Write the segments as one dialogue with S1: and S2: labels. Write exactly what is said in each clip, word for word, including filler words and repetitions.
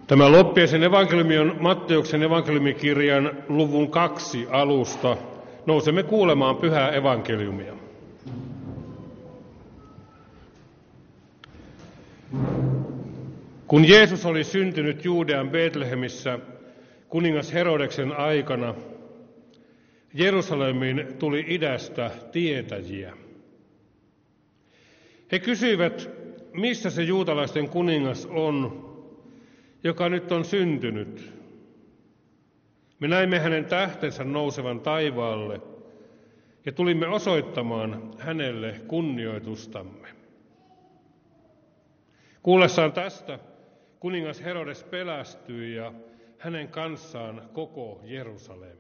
S1: Tämä Loppiaisen evankeliumi on Matteuksen evankeliumikirjan luvun kaksi alusta. Nousemme kuulemaan pyhää evankeliumia. Kun Jeesus oli syntynyt Juudean Betlehemissä kuningas Herodeksen aikana, Jerusalemiin tuli idästä tietäjiä. He kysyivät, missä se juutalaisten kuningas on, joka nyt on syntynyt. Me näimme hänen tähtensä nousevan taivaalle ja tulimme osoittamaan hänelle kunnioitustamme. Kuullessaan tästä kuningas Herodes pelästyi ja hänen kanssaan koko Jerusalem.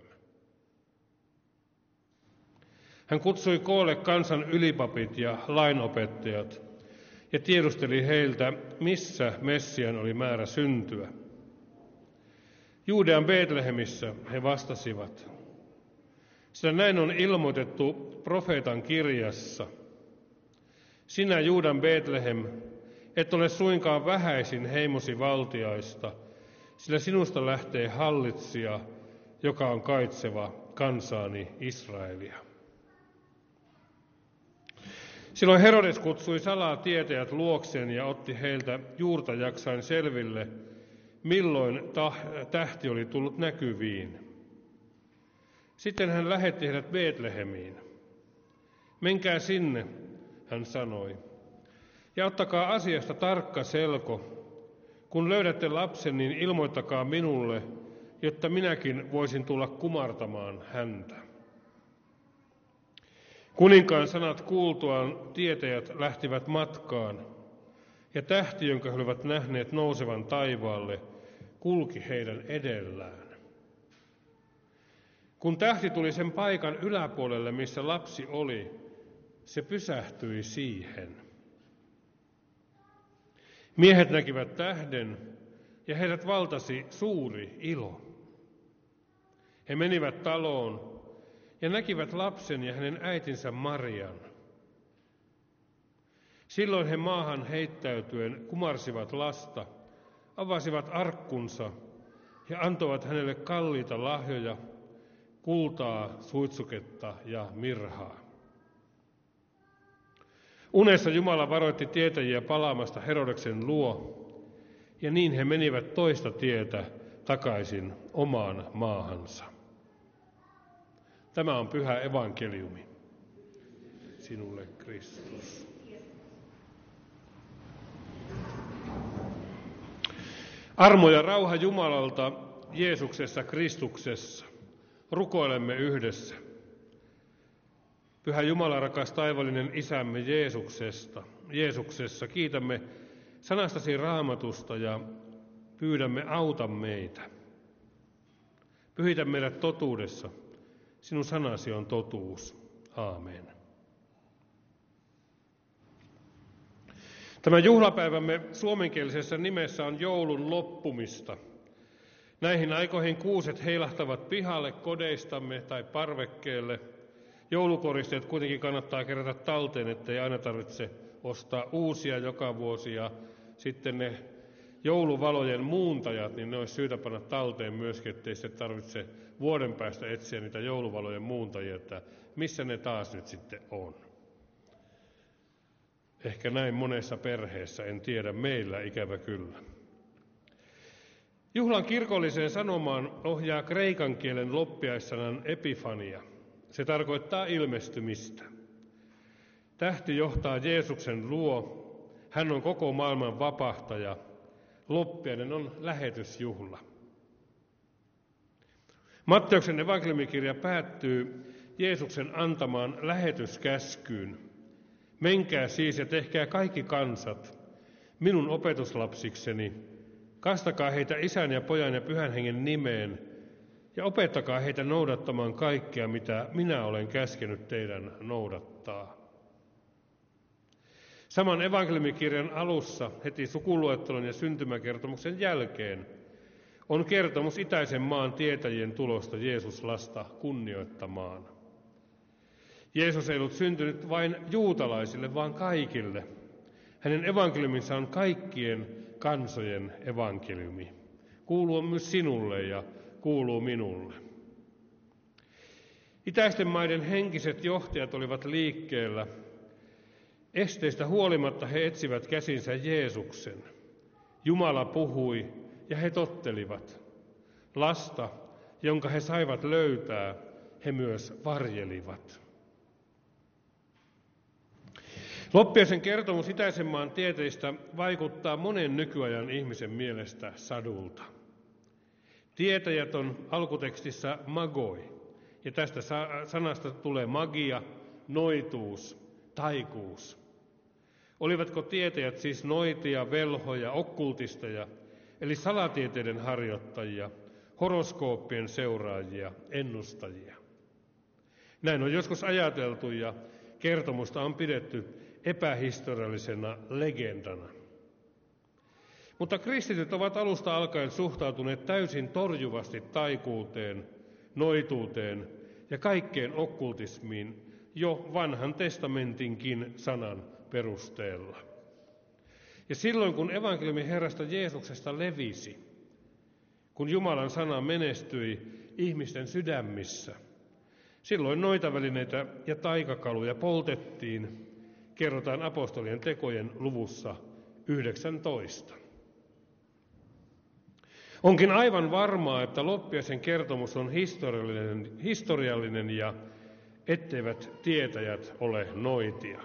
S1: Hän kutsui koolle kansan ylipapit ja lainopettajat ja tiedusteli heiltä, missä Messian oli määrä syntyä. Juudean Betlehemissä, he vastasivat, sillä näin on ilmoitettu profeetan kirjassa. Sinä, Juudan Betlehem, et ole suinkaan vähäisin heimosi valtiaista, sillä sinusta lähtee hallitsija, joka on kaitseva kansaani Israelia. Silloin Herodes kutsui salaa tietäjät luokseen ja otti heiltä juurta jaksain selville, milloin tähti oli tullut näkyviin. Sitten hän lähetti heidät Betlehemiin. Menkää sinne, hän sanoi, ja ottakaa asiasta tarkka selko. Kun löydätte lapsen, niin ilmoittakaa minulle, jotta minäkin voisin tulla kumartamaan häntä. Kuninkaan sanat kuultuaan tietäjät lähtivät matkaan, ja tähti, jonka he olivat nähneet nousevan taivaalle, kulki heidän edellään. Kun tähti tuli sen paikan yläpuolelle, missä lapsi oli, se pysähtyi siihen. Miehet näkivät tähden, ja heidät valtasi suuri ilo. He menivät taloon ja näkivät lapsen ja hänen äitinsä Marian. Silloin he maahan heittäytyen kumarsivat lasta, avasivat arkkunsa ja antoivat hänelle kalliita lahjoja, kultaa, suitsuketta ja mirhaa. Unessa Jumala varoitti tietäjiä palaamasta Herodeksen luo, ja niin he menivät toista tietä takaisin omaan maahansa. Tämä on pyhä evankeliumi. Sinulle, Kristus. Armo ja rauha Jumalalta Jeesuksessa Kristuksessa. Rukoilemme yhdessä. Pyhä Jumala, rakas taivallinen Isämme Jeesuksesta, Jeesuksessa, kiitämme sanastasi Raamatusta ja pyydämme auta meitä. Pyhitä meidät totuudessa. Sinun sanasi on totuus. Aamen. Tämä juhlapäivämme suomenkielisessä nimessä on joulun loppumista. Näihin aikoihin kuuset heilahtavat pihalle kodeistamme tai parvekkeelle. Joulukoristeet kuitenkin kannattaa kerätä talteen, ettei aina tarvitse ostaa uusia joka vuosi. Ja sitten ne jouluvalojen muuntajat, niin ne olisi syytä panna talteen myöskin, ettei se tarvitse vuoden päästä etsiä niitä jouluvalojen muuntajia, että missä ne taas nyt sitten on. Ehkä näin monessa perheessä, en tiedä, meillä ikävä kyllä. Juhlan kirkolliseen sanomaan ohjaa kreikan kielen loppiaissanan epifania. Se tarkoittaa ilmestymistä. Tähti johtaa Jeesuksen luo. Hän on koko maailman vapahtaja. Loppiainen on lähetysjuhla. Matteuksen evankeliumikirja päättyy Jeesuksen antamaan lähetyskäskyyn. Menkää siis ja tehkää kaikki kansat minun opetuslapsikseni. Kastakaa heitä Isän ja Pojan ja Pyhän Hengen nimeen ja opettakaa heitä noudattamaan kaikkea, mitä minä olen käskenyt teidän noudattaa. Saman evankeliumikirjan alussa, heti sukuluettelon ja syntymäkertomuksen jälkeen, on kertomus itäisen maan tietäjien tulosta Jeesuslasta kunnioittamaan. Jeesus ei ollut syntynyt vain juutalaisille, vaan kaikille. Hänen evankeliuminsa on kaikkien kansojen evankeliumi. kuuluu myös sinulle ja kuuluu minulle. Itäisten maiden henkiset johtajat olivat liikkeellä. Esteistä huolimatta he etsivät käsinsä Jeesuksen. Jumala puhui ja he tottelivat. Lasta, jonka he saivat löytää, he myös varjelivat. Loppiaisen kertomus itäisen maan tieteistä vaikuttaa monen nykyajan ihmisen mielestä sadulta. Tietäjät on alkutekstissä magoi, ja tästä sanasta tulee magia, noituus, taikuus. Olivatko tietäjät siis noitia, velhoja, okkultisteja, eli salatieteiden harjoittajia, horoskooppien seuraajia, ennustajia? Näin on joskus ajateltu ja kertomusta on pidetty epähistoriallisena legendana. Mutta kristityt ovat alusta alkaen suhtautuneet täysin torjuvasti taikuuteen, noituuteen ja kaikkeen okkultismiin jo vanhan testamentinkin sanan perusteella. Ja silloin kun evankeliumi Herrasta Jeesuksesta levisi, kun Jumalan sana menestyi ihmisten sydämissä, silloin noitavälineitä ja taikakaluja poltettiin, kerrotaan apostolien tekojen luvussa yhdeksäntoista. Onkin aivan varmaa, että Loppiaisen kertomus on historiallinen, historiallinen ja etteivät tietäjät ole noitia.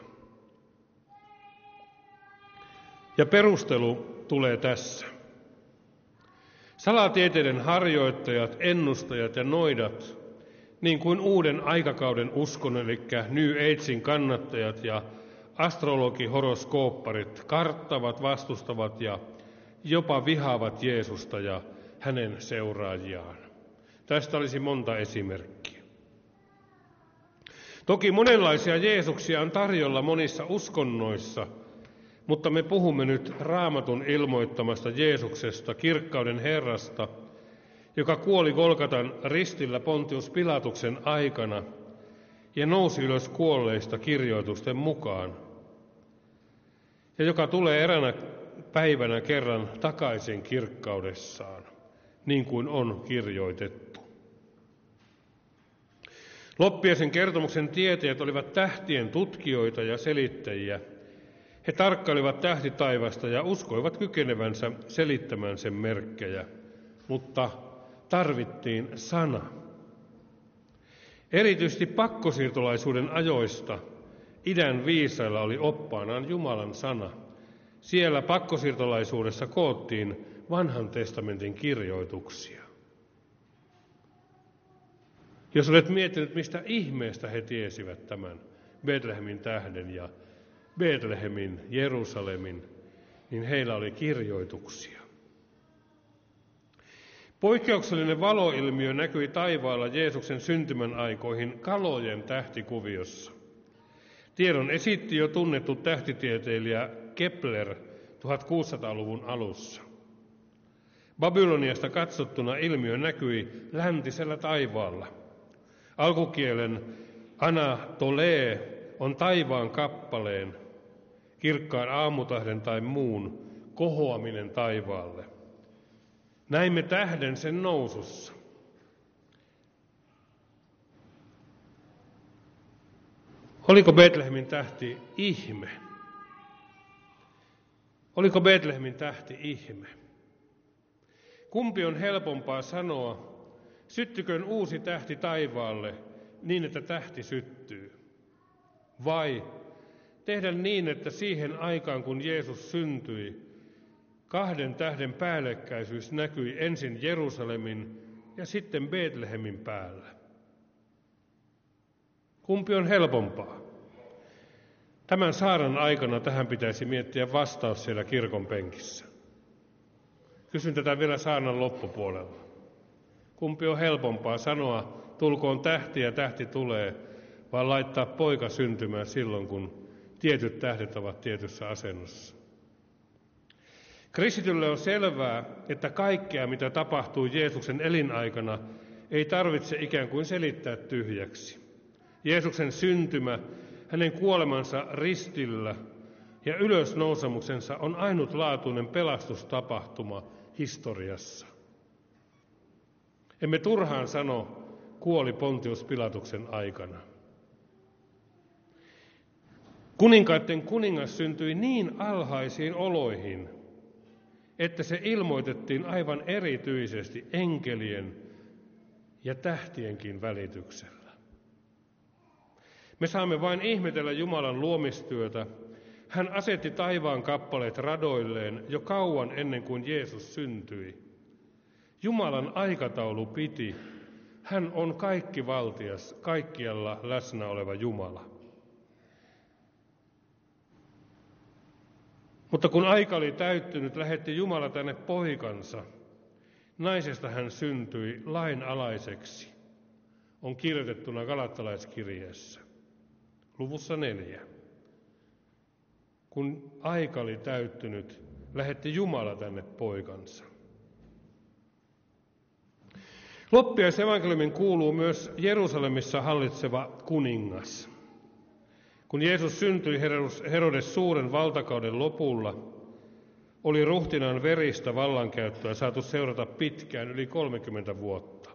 S1: Ja perustelu tulee tässä. Salatieteiden harjoittajat, ennustajat ja noidat, niin kuin uuden aikakauden uskon, eli New Agein kannattajat ja astrologihoroskoopparit, karttavat, vastustavat ja jopa vihaavat Jeesusta ja hänen seuraajiaan. Tästä olisi monta esimerkkiä. Toki monenlaisia Jeesuksia on tarjolla monissa uskonnoissa, mutta me puhumme nyt Raamatun ilmoittamasta Jeesuksesta, kirkkauden Herrasta, joka kuoli Golgatan ristillä Pontius Pilatuksen aikana ja nousi ylös kuolleista kirjoitusten mukaan, ja joka tulee eräänä päivänä kerran takaisin kirkkaudessaan, niin kuin on kirjoitettu. Loppiaisen kertomuksen tietäjät olivat tähtien tutkijoita ja selittäjiä. He tarkkailivat tähtitaivasta ja uskoivat kykenevänsä selittämään sen merkkejä, mutta tarvittiin sana. Erityisesti pakkosiirtolaisuuden ajoista idän viisailla oli oppaanaan Jumalan sana. Siellä pakkosiirtolaisuudessa koottiin vanhan testamentin kirjoituksia. Jos olet miettinyt, mistä ihmeestä he tiesivät tämän Betlehemin tähden ja Betlehemin, Jerusalemin, niin heillä oli kirjoituksia. Poikkeuksellinen valoilmiö näkyi taivaalla Jeesuksen syntymän aikoihin kalojen tähtikuviossa. Tiedon esitti jo tunnettu tähtitieteilijä Kepler tuhatkuusisataaluvun alussa. Babyloniasta katsottuna ilmiö näkyi läntisellä taivaalla. Alkukielen anatolee on taivaan kappaleen, kirkkaan aamutahden tai muun kohoaminen taivaalle. Näimme tähden sen nousussa. Oliko Betlehemin tähti ihme? Oliko Betlehemin tähti ihme? Kumpi on helpompaa sanoa, syttyköön uusi tähti taivaalle niin, että tähti syttyy? Vai tehdä niin, että siihen aikaan, kun Jeesus syntyi, kahden tähden päällekkäisyys näkyi ensin Jerusalemin ja sitten Betlehemin päällä? Kumpi on helpompaa? Tämän saaran aikana tähän pitäisi miettiä vastaus siellä kirkon penkissä. Kysyn tätä vielä saarnan loppupuolella. Kumpi on helpompaa sanoa, tulkoon tähti ja tähti tulee, vai laittaa poika syntymään silloin, kun tietyt tähdet ovat tietyssä asennossa? Kristitylle on selvää, että kaikkea, mitä tapahtuu Jeesuksen elinaikana, ei tarvitse ikään kuin selittää tyhjäksi. Jeesuksen syntymä, hänen kuolemansa ristillä ja ylösnousemuksensa on ainutlaatuinen pelastustapahtuma historiassa. Emme turhaan sano, kuoli Pontius Pilatuksen aikana. Kuninkaiden kuningas syntyi niin alhaisiin oloihin, että se ilmoitettiin aivan erityisesti enkelien ja tähtienkin välityksellä. Me saamme vain ihmetellä Jumalan luomistyötä. Hän asetti taivaan kappaleet radoilleen jo kauan ennen kuin Jeesus syntyi. Jumalan aikataulu piti. Hän on kaikkivaltias, kaikkialla läsnä oleva Jumala. Mutta kun aika oli täyttynyt, lähetti Jumala tänne poikansa. Naisesta hän syntyi lainalaiseksi. On kirjoitettuna Galattalaiskirjeessä, luvussa neljä. Kun aika oli täyttynyt, lähetti Jumala tänne poikansa. Loppiaisevankeliumiin kuuluu myös Jerusalemissa hallitseva kuningas. Kun Jeesus syntyi Herodes suuren valtakauden lopulla, oli ruhtinaan veristä vallankäyttöä saatu seurata pitkään, yli kolmekymmentä vuotta.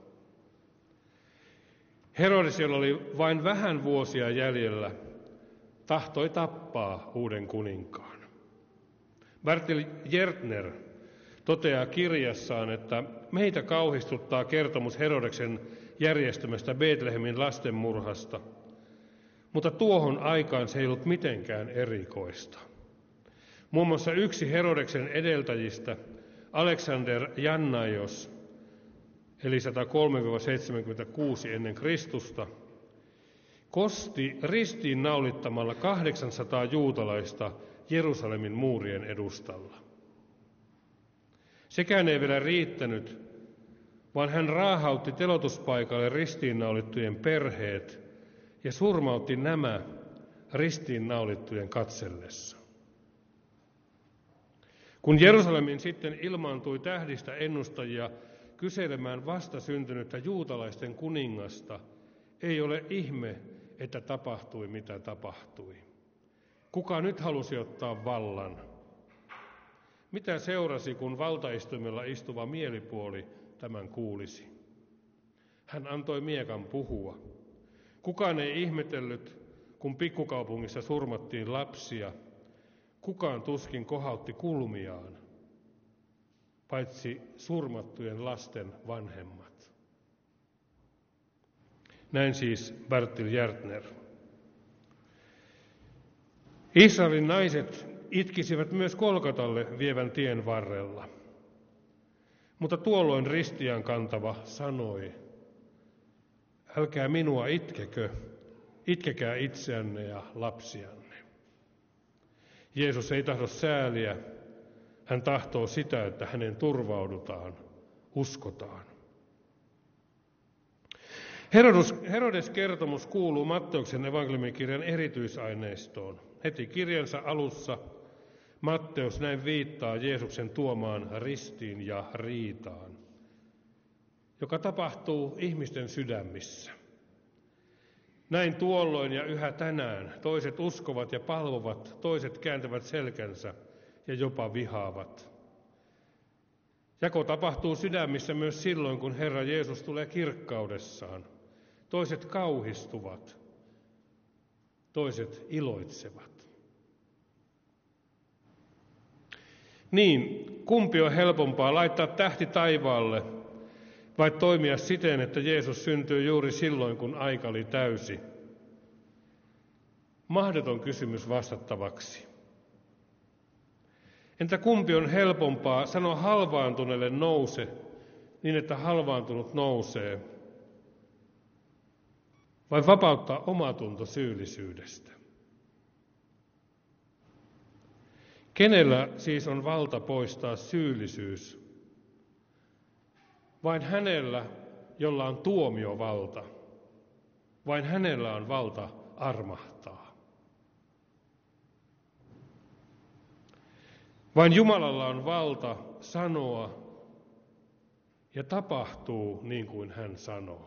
S1: Herodes, jolla oli vain vähän vuosia jäljellä, tahtoi tappaa uuden kuninkaan. Bertil Gärtner toteaa kirjassaan, että meitä kauhistuttaa kertomus Herodeksen järjestämästä Betlehemin lastenmurhasta, mutta tuohon aikaan se ei ollut mitenkään erikoista. Muun muassa yksi Herodeksen edeltäjistä, Aleksander Jannaios, eli sata kolme seitsemänkymmentäkuusi ennen Kristusta, kosti ristiin naulittamalla kahdeksansataa juutalaista Jerusalemin muurien edustalla. Sekään ei vielä riittänyt, vaan hän raahautti teloituspaikalle ristiinnaulittujen perheet ja surmautti nämä ristiinnaulittujen katsellessa. Kun Jerusalemin sitten ilmaantui tähdistä ennustajia kyselemään vastasyntynyttä juutalaisten kuningasta, ei ole ihme, että tapahtui mitä tapahtui. Kuka nyt halusi ottaa vallan? Mitä seurasi, kun valtaistuimella istuva mielipuoli tämän kuulisi? Hän antoi miekan puhua. Kukaan ei ihmetellyt, kun pikkukaupungissa surmattiin lapsia. Kukaan tuskin kohautti kulmiaan, paitsi surmattujen lasten vanhemmat. Näin siis Bertil Gärtner. Israelin naiset itkisivät myös Kolkatalle vievän tien varrella. Mutta tuolloin ristiään kantava sanoi, älkää minua itkekö, itkekää itseänne ja lapsianne. Jeesus ei tahdo sääliä, hän tahtoo sitä, että hänen turvaudutaan, uskotaan. Herodes, Herodes-kertomus kuuluu Matteuksen evankeliumikirjan erityisaineistoon. Heti kirjansa alussa Matteus näin viittaa Jeesuksen tuomaan ristiin ja riitaan, joka tapahtuu ihmisten sydämissä. Näin tuolloin ja yhä tänään toiset uskovat ja palvovat, toiset kääntävät selkänsä ja jopa vihaavat. Jako tapahtuu sydämissä myös silloin, kun Herra Jeesus tulee kirkkaudessaan. Toiset kauhistuvat, toiset iloitsevat. Niin, kumpi on helpompaa, laittaa tähti taivaalle vai toimia siten, että Jeesus syntyy juuri silloin, kun aika oli täysi? Mahdoton kysymys vastattavaksi. Entä kumpi on helpompaa, sanoa halvaantuneelle nouse niin, että halvaantunut nousee, vai vapauttaa omatunto syyllisyydestä? Kenellä siis on valta poistaa syyllisyys? Vain hänellä, jolla on tuomiovalta. Vain hänellä on valta armahtaa. Vain Jumalalla on valta sanoa ja tapahtuu niin kuin hän sanoo.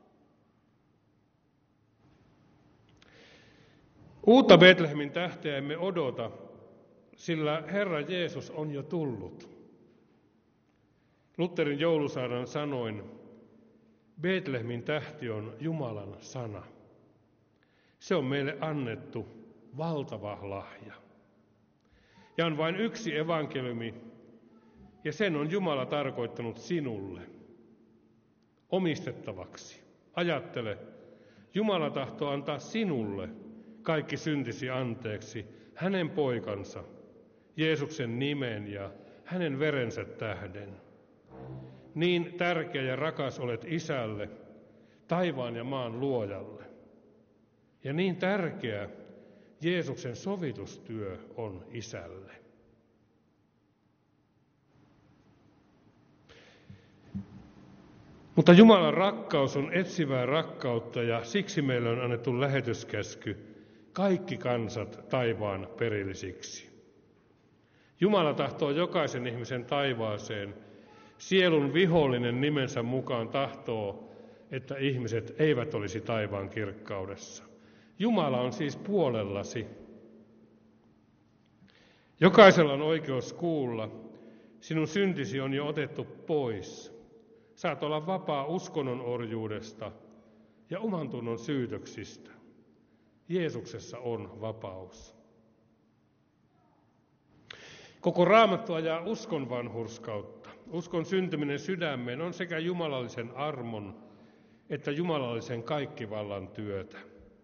S1: Uutta Betlehemin tähteä emme odota, sillä Herra Jeesus on jo tullut. Lutherin joulusaanan sanoin, Betlehemin tähti on Jumalan sana. Se on meille annettu valtava lahja. Ja on vain yksi evankeliumi, ja sen on Jumala tarkoittanut sinulle omistettavaksi. Ajattele, Jumala tahtoo antaa sinulle kaikki syntisi anteeksi hänen poikansa, Jeesuksen nimen ja hänen verensä tähden. Niin tärkeä ja rakas olet Isälle, taivaan ja maan luojalle. Ja niin tärkeä Jeesuksen sovitustyö on Isälle. Mutta Jumalan rakkaus on etsivää rakkautta ja siksi meille on annettu lähetyskäsky kaikki kansat taivaan perillisiksi. Jumala tahtoo jokaisen ihmisen taivaaseen. Sielun vihollinen nimensä mukaan tahtoo, että ihmiset eivät olisi taivaan kirkkaudessa. Jumala on siis puolellasi. Jokaisella on oikeus kuulla. Sinun syntisi on jo otettu pois. Saat olla vapaa uskonnon orjuudesta ja omantunnon syytöksistä. Jeesuksessa on vapaus. Koko Raamattu ajaa uskon vanhurskautta. Uskon syntyminen sydämeen on sekä jumalallisen armon että jumalallisen kaikkivallan työtä.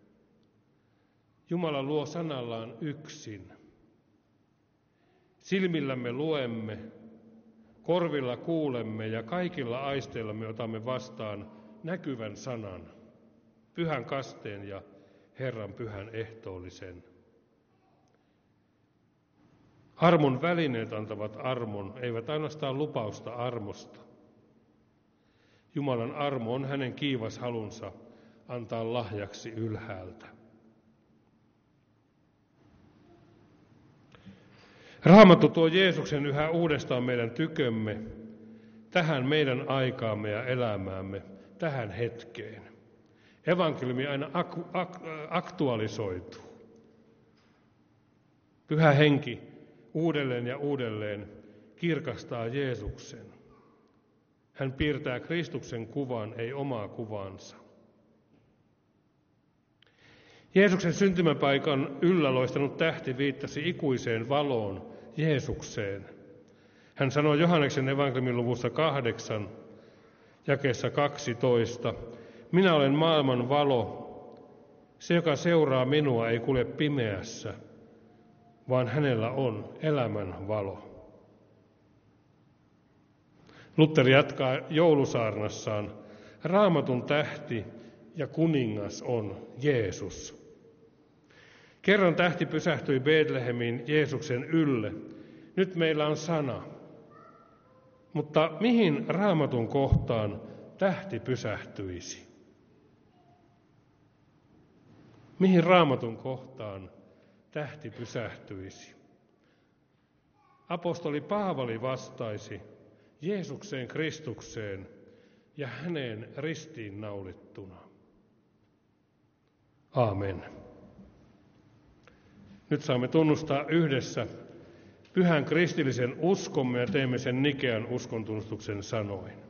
S1: Jumala luo sanallaan yksin. Silmillämme luemme, korvilla kuulemme ja kaikilla aisteillamme otamme vastaan näkyvän sanan, pyhän kasteen ja Herran pyhän ehtoollisen. Armon välineet antavat armon, eivät ainoastaan lupausta armosta. Jumalan armo on hänen kiivas halunsa antaa lahjaksi ylhäältä. Raamattu tuo Jeesuksen yhä uudestaan meidän tykömme, tähän meidän aikaamme ja elämäämme, tähän hetkeen. Evankeliumi aina ak- ak- aktualisoituu. Pyhä Henki uudelleen ja uudelleen kirkastaa Jeesuksen. Hän piirtää Kristuksen kuvan, ei omaa kuvaansa. Jeesuksen syntymäpaikan yllä loistanut tähti viittasi ikuiseen valoon, Jeesukseen. Hän sanoi Johanneksen evankeliumin luvussa kahdeksan, jakeessa kaksitoista, minä olen maailman valo, se joka seuraa minua ei kulje pimeässä, vaan hänellä on elämän valo. Lutteri jatkaa joulusaarnassaan, Raamatun tähti ja kuningas on Jeesus. Kerran tähti pysähtyi Betlehemiin Jeesuksen ylle. Nyt meillä on sana. Mutta mihin Raamatun kohtaan tähti pysähtyisi? Mihin Raamatun kohtaan tähti pysähtyisi? Apostoli Paavali vastaisi Jeesukseen Kristukseen ja häneen ristiin naulittuna. Aamen. Nyt saamme tunnustaa yhdessä pyhän kristillisen uskomme ja teemme sen Nikean uskontunnustuksen sanoin.